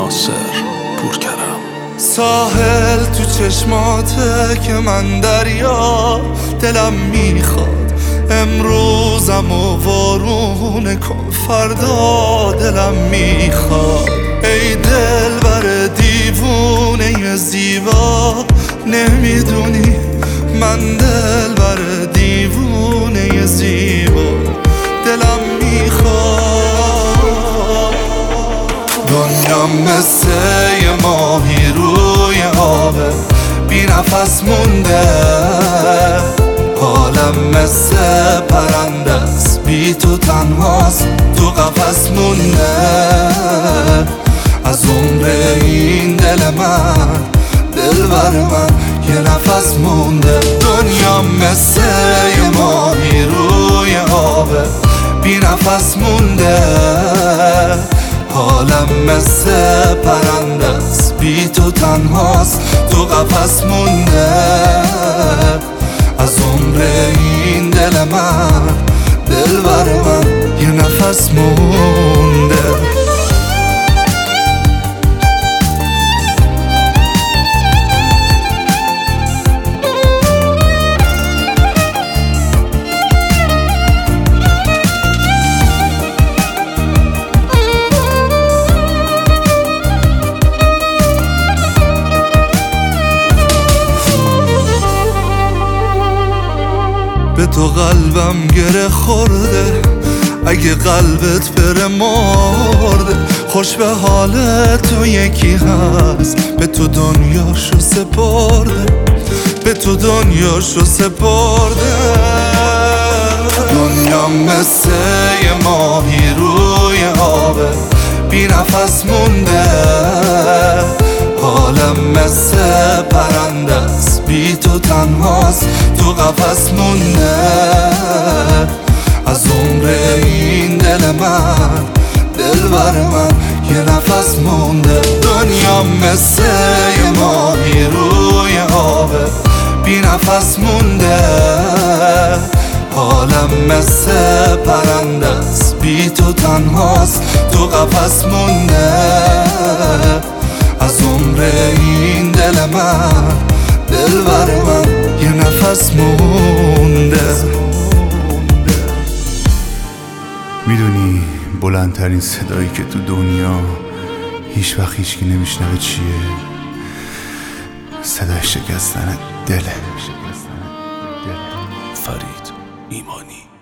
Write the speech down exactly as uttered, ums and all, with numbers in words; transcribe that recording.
ناصر پورکرم. ساحل تو چشماته که من دریا، دلم میخواد امروزم و وارونه کن فردا دلم میخواد. ای دل بر دیوونه زیبا، نمیدونی من دل بر دیوونه زیبا دلم میخواد. دنیا مثل یه ماهی روی آبه، بی نفس مونده، حالم مثل پرنده است، بی تو تنهاست، تو قفس مونده. از عمر این دل من، دل بر من یه نفس مونده. دنیا مثل یه ماهی روی آبه، بی نفس مونده، حالم مثل پرنده است، بی تو تنهاست، تو قفس مونده. از عمر این دل من، دل بر من یه نفس مونده. به تو قلبم گره خورده، اگه قلبت بره مرده. خوش به حال تو یکی هست، به تو دنیاشو سپرده، به تو دنیاشو سپرده. دنیا مثل یه ماهی روی آبه، بی نفس مونده، حالم مثل پرنده است، بی تو تنهاست، تو قفس مونده. از عمر این دل من، دل بر من یه نفس مونده. دنیا مثل یه ماهی روی آبه، بی نفس مونده، حالم مثل پرنده است، بی تو تنهاست، تو قفس مونده. از عمر این دل من، دل بر من یه نفس مونده. میدونی بلندترین صدایی که تو دنیا هیچ وقت هیچکی نمیشنوه چیه؟ صدای شکستن دله. فرید ایمانی.